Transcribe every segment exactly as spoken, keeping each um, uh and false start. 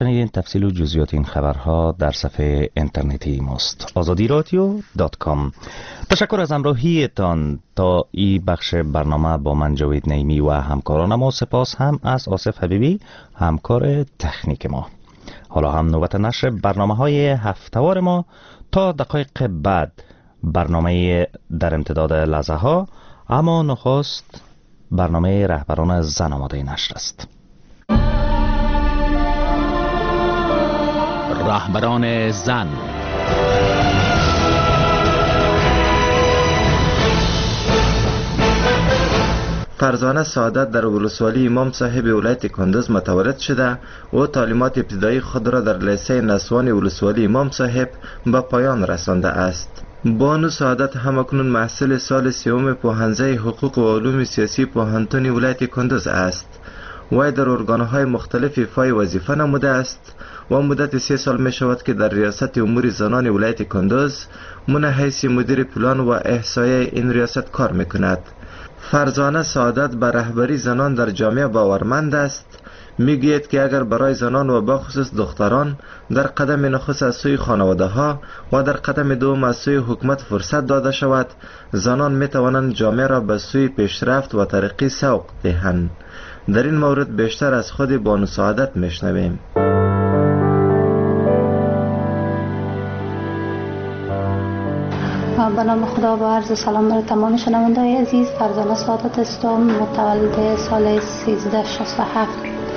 شنیدین تفصیل و جزئیات این خبرها در صفحه اینترنتی ماست آزادی رادیو دات کام. تشکر از همراهیتان تا این بخش برنامه با من جاوید نعیمی و همکاران ما. سپاس هم از آصف حبیبی همکار تکنیک ما. حالا هم نوبت نشر برنامه های هفتهوار ما. تا دقایق بعد برنامه در امتداد لحظه ها، اما نخست برنامه رهبران زن آماده نشر است. رهبران زن. فرزانه سعادت در ولسوالی امام صاحب ولایت کندز متولد شده و تعلیمات ابتدایی خود را در لیسه نسوان ولسوالی امام صاحب به پایان رسانده است. بانو سعادت همکنون محصل سال سوم پوهنځی حقوق و علوم سیاسی پوهنتون ولایت کندز است. وی در ارگانهای مختلف ایفای وظیفه نموده است و مدت سه سال می شود که در ریاست امور زنان ولایت کندز من حیث مدیر پلان و احصایه این ریاست کار می کند. فرزانه سعادت به رهبری زنان در جامعه باورمند است. میگوید که اگر برای زنان و بخصوص دختران در قدم نخست از سوی خانواده ها و در قدم دوم از سوی حکومت فرصت داده شود، زنان می توانند جامعه را به سوی پیشرفت و ترقی سوق دهند. در این مورد بیشتر از خود بانو سعادت میشنویم. به نام خدا با عرض سلام بر تمام شنوندگان عزیز. فرزانه سعادت هستم، متولد سال سیزده شصت و هفت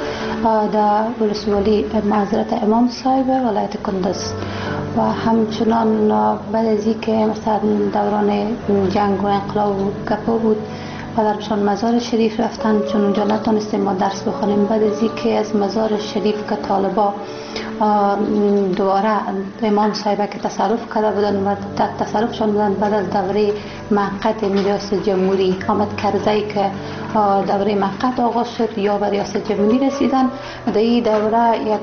در ولسوالی معذرت امام صاحب ولایت کندز و همچنان بعد از اینکه مثلا دوران جنگ و انقلاب و گپا بود پدرشان مزار شریف رفتن، چون اونجا نتونستیم ما درس بخونیم. بعد از اینکه از مزار شریف که طالبا دوباره امام صاحب که تصرف کرده بودن و تصرفشان بودن بعد از دوره موقت ریاست جمهوری آمد کرزی که دوره موقت آغاز شد یا به ریاست جمهوری رسیدن. در این دوره یک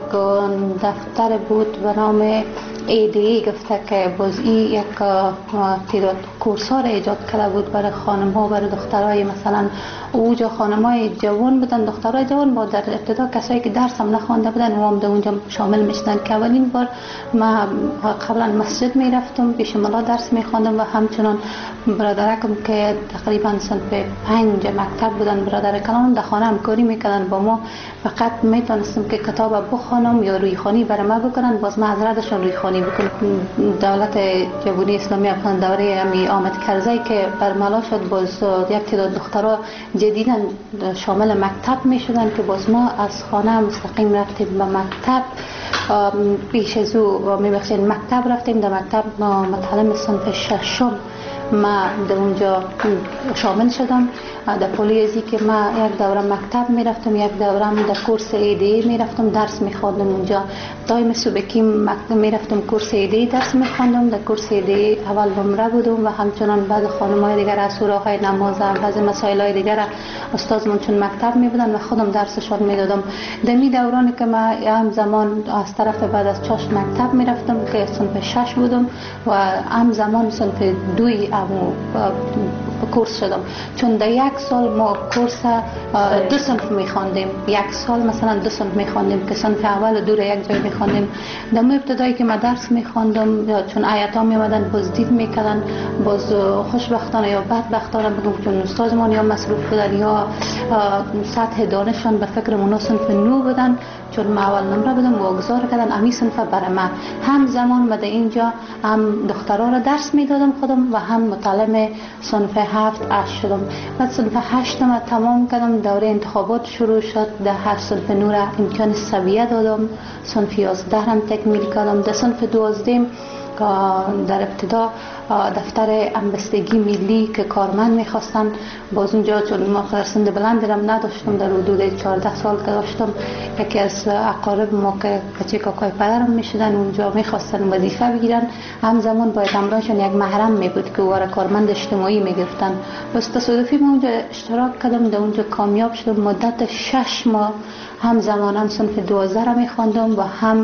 دفتر بود به نام ای دی ای گفته که باز این یک تعداد کورس ها را ایجاد کرده بود برای خانم ها، برای دخترای مثلا اوجا خانم های جوان بودن، دخترای جوان با در ابتدا کسایی که درس هم نخوانده بودن و هم در اونجا شامل میشدن که اولین بار ما قبلا مسجد میرفتم پیش ملا درس میخواندم و همچنان برادرکم که تقریبا صنف پنج مکتب بودن، برادر کلان در خانه همکاری میکردن با ما. فقط میتونستم که کتاب بخوانم یا رویخوانی برای ما بکنن، باز ما حضرتشون رویخوانی بکنم. دولت جمهوری اسلامی افغان دوره امی آمد کرزی که برملا شد، باز یک تعداد دخترها جدیداً شامل مکتب میشدن که باز ما از خانه مستقیم رفتیم به مکتب. پیش از او میبخشید مکتب رفتیم، در مکتب متعلم صنف ششم ما در اونجا شامل شدم. در پولی ازی که ما یک دوره مکتب میرفتم، یک دوره هم در کورس ایده میرفتم درس میخواندم اونجا. دایم صبحی مکتب میرفتم کورس ایده درس میخواندم. در کورس ایده اول نمره بودم و همچنان بعد خانم‌های دیگر از سوراخ‌های نماز و بعض مسائل‌های دیگر استادمون چون مکتب میبودن و خودم درسشون میدادم. در می دورانی که ما هم زمان از طرف بعد از چاش مکتب میرفتم که صنف شش بودم و هم زمان صنف دوی امو کورس شدم، چون در یک سال ما کورس دو صنف میخواندیم. یک سال مثلا دو صنف میخواندیم که صنف اول و دو را یک جای میخواندیم. در ابتدایی که ما درس میخواندم چون آیاتا میمدن باز دید میکردن، باز خوشبختانه یا بدبختانه بگم چون استادمان یا مصروف بودن یا سطح دانششان به فکر منو صنف نو بودن، چون ما اول نمره بودم و اگذار کردن امی صنف برای ما. هم زمان ما در اینجا هم دخترها را درس میدادم خودم و هم متعلم صنف هفت هشت شدم. بعد صنف هشت ما تمام کردم، دوره انتخابات شروع شد. در هشت صنف نو را امتحان سویه دادم، صنف یازده هم تکمیل کردم. در صنف دوازده در ابتدا دفتر همبستگی ملی که کارمند میخواستن، باز اونجا چون ما در سند بلند هم نداشتم، در حدود چهارده سال که داشتم، یکی از اقارب ما که کچه کاکای پدرم میشدن اونجا میخواستن وظیفه بگیرن، همزمان باید همراهشون یک محرم میبود که واره کارمند اجتماعی میگرفتن. بس تصادفی ما اونجا اشتراک کردم، در اونجا کامیاب شدم. مدت شش ماه هم زمان هم صنف دوازده را میخواندم و هم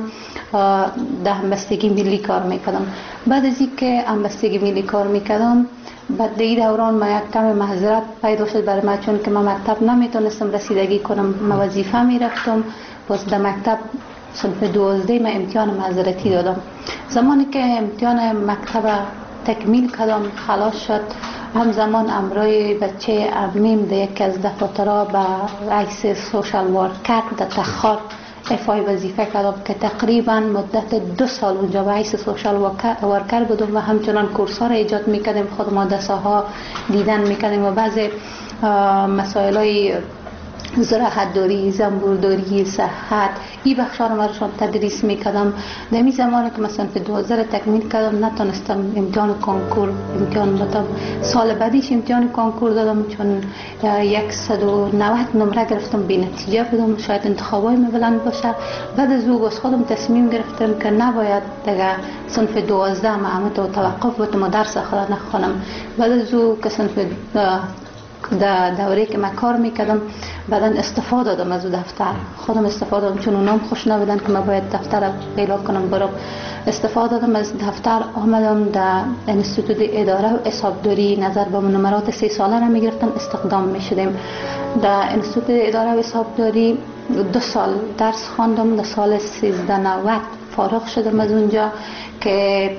در همبستگی ملی کار میکردم. بعد از اینکه همبستگی ملی کار میکردم، بعد در این دوران ما یک کم معذرت پیدا شد برای من، چون که من مکتب نمیتونستم رسیدگی کنم. من وظیفه میرفتم، باز در مکتب صنف دوازده من امتحان معذرتی دادم. زمانی که امتحان مکتب تکمیل کردم خلاص شد، همزمان امروی بچه امیم در یکی از دفاترها به رئیس سوشال ورکر در تخار افای وظیفه کردم که تقریبا مدت دو سال اونجا به حیث سوشال ورکر بودم و همچنان کورس ها را ایجاد میکردیم، خود مدرسه ها دیدن میکردیم و بعض مسائل های زراحت داری، زنبورداری، صحت این بخش ها رو مرشان تدریس میکردم. در این زمانی که مثلا فی دوازده تکمیل کردم نتونستم امتحان کنکور امتحان بدم. سال بعدیش امتحان کنکور دادم چون صد و نود نمره گرفتم، بی نتیجه بودم، شاید انتخابای بلند باشه. بعد از او باز خودم تصمیم گرفتم که نباید دیگه صنف دوازده معمت و توقف بودم و درس خود نخوانم. بعد از او که صنف در دوره که من کار میکردم بعدا استفاده دادم از دفتر، خودم استفاده دادم چون اونام خوش نبودن که من باید دفتر رو غیلا کنم برم. استفاده دادم از دفتر، آمدم در انستیتوت اداره و حسابداری، نظر به نمرات سه ساله را میگرفتن استخدام میشدیم. در انستیتوت اداره و حسابداری دو سال درس خواندم، در سال سیزده نود فارغ شدم از اونجا که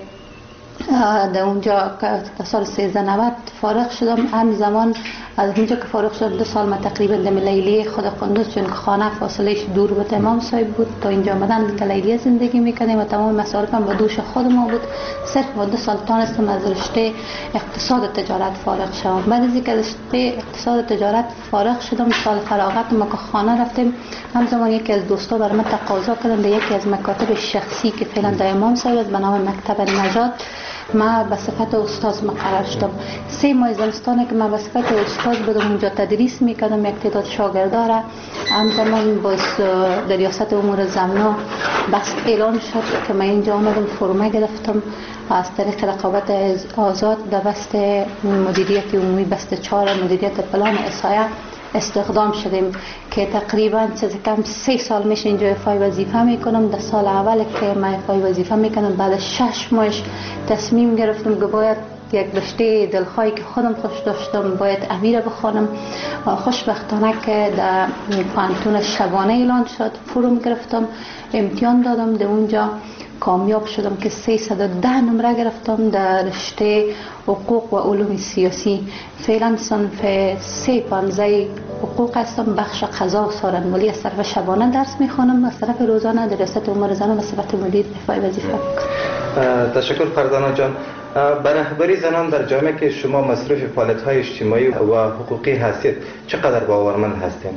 در اونجا در سال سیزده نود فارغ شدم. هم زمان از اونجا که فارغ شدم دو سال من تقریبا در لیلیه خود قندوز، چون خانه فاصلهش دور بود امام صاحب بود، تا اینجا آمدن در لیلیه زندگی میکنیم و تمام مصارفم با دوش خود ما بود. صرف با دو سال تانستم از رشته اقتصاد و تجارت فارغ شدم. بعد از اینکه رشته اقتصاد و تجارت فارغ شدم سال فراغت ما که خانه رفتیم، همزمان یکی از دوستا بر من تقاضا کردن در یکی از مکاتب شخصی که فعلا در امام صاحب به نام مکتب نجات ما به صفت استاد مقرر شدم. سه ماه زمستانه که من به صفت استاد بودم اونجا تدریس میکردم، یک تعداد شاگردا را. همزمان باز در ریاست امور زمینه بس اعلان شد که من اینجا آمدم فرمه گرفتم از طریق رقابت آزاد در بست مدیریت عمومی بست چهار مدیریت پلان احصایه استخدام شدیم که تقریبا چیز کم سه سال میشه اینجا افای وظیفه میکنم. در سال اول که من افای وظیفه میکنم بعد شش ماهش تصمیم گرفتم که باید یک رشته دلخواهی که خودم خوش داشتم باید امیر بخوانم. خوشبختانه که در پانتون شبانه اعلان شد، فرم گرفتم، امتحان دادم، در اونجا کامیاب شدم که سیصد و ده نمره گرفتم در رشته حقوق و علوم سیاسی. فعلا صنف سه پانزده حقوق هستم، بخش قضا و سارنمالی. از طرف شبانه درس میخوانم، از طرف روزانه در ریاست امور زنان به صفت مدیر افای وظیفه میکنم. تشکر فرزانه جان. به رهبری زنان در جامعه که شما مصروف فعالیت‌های اجتماعی و حقوقی هستید چقدر باورمند هستید؟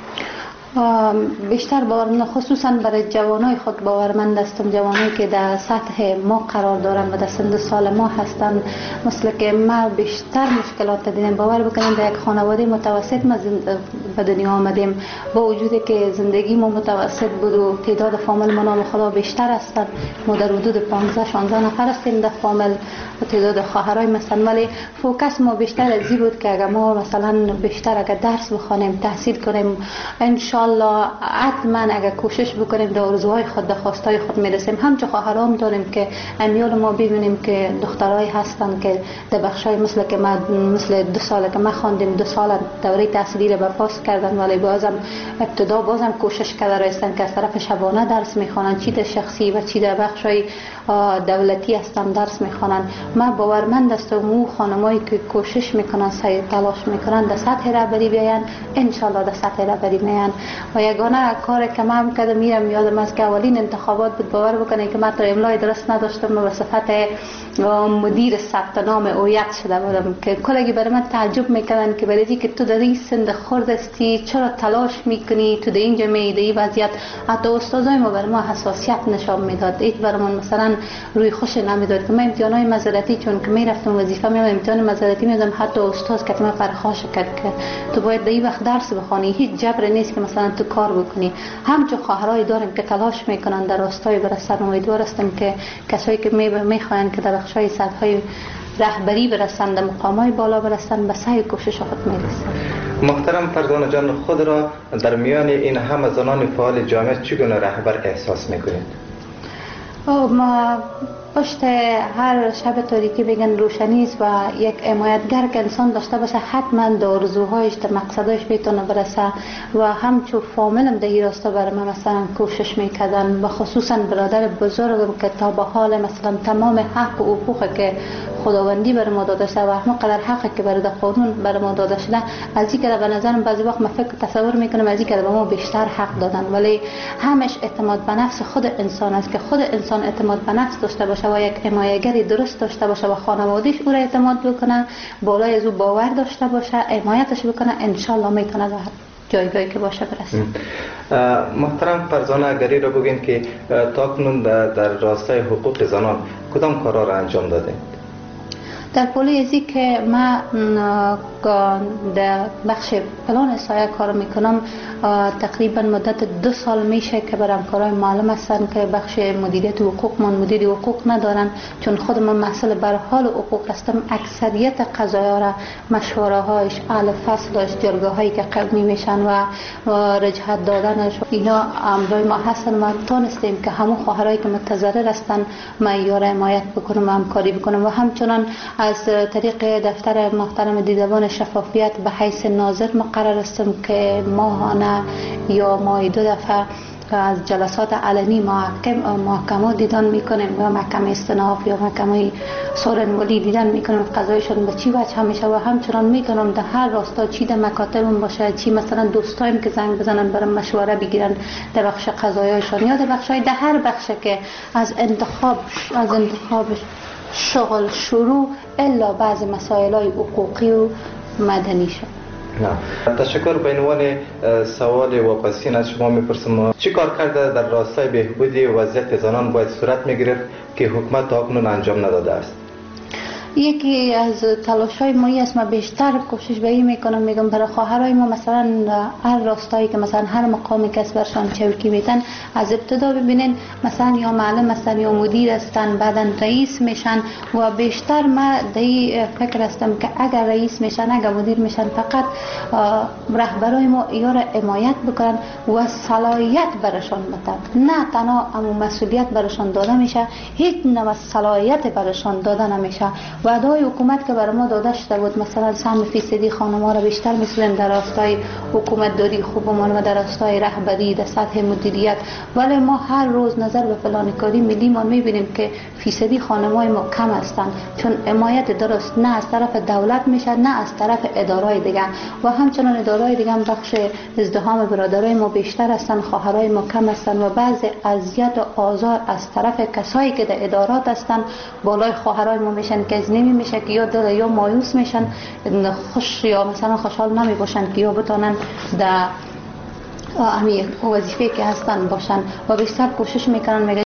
بیشتر باورمند، خصوصا برای جوانای خود باورمند هستم، جوانایی که در سطح ما قرار دارن و در سن سال ما هستن. مثل که ما بیشتر مشکلات دیدیم. باور بکنید در یک خانواده متوسط ما به دنیا آمدیم، با وجودی که زندگی ما متوسط بود و تعداد فامیل ما نام خدا بیشتر هستن، ما در حدود پانزده شانزده نفر هستیم در فامیل و تعداد خواهرای مثلا، ولی فوکس ما بیشتر از این بود که اگر ما مثلا بیشتر اگر درس بخوانیم تحصیل کنیم ان الله حتما اگر کوشش بکنیم در آرزوهای خود در خواستای خود میرسیم. همچون خواهرام داریم که امیال ما ببینیم که دخترای هستن که در بخشای مثل که ما مثل دو سال که ما خواندیم دو سال دوره تحصیلی رو پاس کردن، ولی بازم ابتدا بازم کوشش کرده هستن که از طرف شبانه درس میخوانن، چی در شخصی و چی در بخشای دولتی هستن درس میخوانن. ما باورمند هستم او خانمایی که کوشش میکنن سعی تلاش میکنن در سطح رهبری بیاین، ان شاء الله در سطح رهبری میان. و یگانه کار که من کردم میرم یادم از که اولین انتخابات بود، باور بکنید که من تا املای درست نداشتم و به صفت مدیر ثبت نام هویت شده بودم که کلگی برای من تعجب میکردن که برای که تو در این سن خرد هستی چرا تلاش میکنی تو در اینجا می در این وضعیت. حتی استادای ما برای ما حساسیت نشان میداد، ایت برای من مثلا روی خوش نمیداد که من امتحانای مزارتی چون که میرفتم وظیفه میام امتحان مزارتی میدادم، حتی استاد که من پرخاش کرد که تو باید در این وقت درس بخونی، هیچ جبر نیست که مثلا تو کار بکنی. همچون خواهرای داریم که تلاش میکنن در راستای برسن. امیدوار هستم که کسایی که میخواین که در بخشای سطح‌های رهبری برسن، در مقامای بالا برسن، به سعی کوشش خود میرسن. محترم فرزانه جان، خود را در میان این همه زنان فعال جامعه چگونه رهبر احساس میکنید؟ ما پشت هر شب تاریکی بگن روشنی است و یک حمایتگر که انسان داشته باشه حتما در آرزوهایش در مقصدهایش میتونه برسه و همچون فامیلم در این راستا برای من مثلا کوشش میکردن و خصوصا برادر بزرگم که تا به حال مثلا تمام حق و حقوقی که خداوندی برای ما داده شده و همون قدر حقی که برای قانون برای ما داده شده از این که به نظرم بعضی وقت من فکر تصور میکنم از این که به ما بیشتر حق دادن، ولی همش اعتماد به نفس خود انسان است که خود انسان اعتماد به نفس داشته باشه و یک حمایتگری درست داشته باشه و خانواده‌اش او را اعتماد بکنه، بالای از او باور داشته باشه، حمایتش بکنه، ان شاء الله میتونه به جایگاهی که باشه برسه. محترم فرزانه، اگری را بگین که تاکنون در راستای حقوق زنان کدام کارا را انجام داده؟ در پولی ازی که من در بخش پلان سایه کار میکنم تقریبا مدت دو سال میشه که برام کارهای معلوم هستن که بخش مدیریت حقوق من مدیر حقوق ندارن، چون خود من مسئله بر حال حقوق هستم. اکثریت قضایا را مشوره هایش اهل فصلش جرگاه هایی که قبلی میشن و رجحت دادنش اینا امرای ما هستن. ما تونستیم که همون خواهرایی که متضرر هستن معیار حمایت بکنم و همکاری بکنم و همچنان از طریق دفتر محترم دیدبان شفافیت به حیث ناظر مقرر هستم که ماهانه یا ماهی دو دفعه از جلسات علنی محکم محکمات دیدن میکنیم و محکمه استناف یا محکمه سورن ولی دیدن میکنیم قضایشون به چی وجه همیشه و همچنان میکنم در هر راستا چی در مکاتبم باشه چی مثلا دوستایم که زنگ بزنن برای مشوره بگیرن در بخش قضایشون یا در بخشای در هر بخشه که از انتخاب از انتخابش شغل شروع الا بعض مسائل های حقوقی و مدنی شد. تشکر. به عنوان سوال واپسین از شما میپرسم چی کار کرده در راستای بهبود وضعیت زنان باید صورت میگرفت که حکومت تا اکنون انجام نداده است؟ یکی از تلاش‌های ما است ما بیشتر کوشش به این میکنم میگم برای خواهرای ما مثلا هر راستایی که مثلا هر مقامی که برشان چوکی میتن از ابتدا ببینین مثلا یا معلم هستن یا مدیر هستن بعداً رئیس میشن و بیشتر ما در فکر هستم که اگر رئیس میشن اگر مدیر میشن فقط رهبرای ما یا را حمایت بکنن و صلاحیت برشان بدن، نه تنها اما مسئولیت برشان داده میشه، هیچ نوع صلاحیت برشان داده نمیشه. وعده‌های حکومت که برای ما داده شده بود مثلا سهم فیصدی خانم‌ها را بیشتر می‌سازیم در راستای حکومت داری خوبمان و در راستای رهبری در سطح مدیریت، ولی ما هر روز نظر به پلان کاری ملی ما می‌بینیم که فیصدی خانم‌های ما کم هستند، چون حمایت درست نه از طرف دولت میشه نه از طرف ادارهای دیگه و همچنان ادارهای دیگه هم بخش ازدحام برادرای ما بیشتر هستند، خواهرای ما کم هستند و بعض اذیت و آزار از طرف کسایی که در ادارات هستند بالای خواهرای ما میشن که نمی میشه که یا دل یا مایوس میشن خوش یا مثلا خوشحال نمی باشن که یا بتونن در اهمیت وظیفه که هستن باشن و بیشتر کوشش میکنن. میگه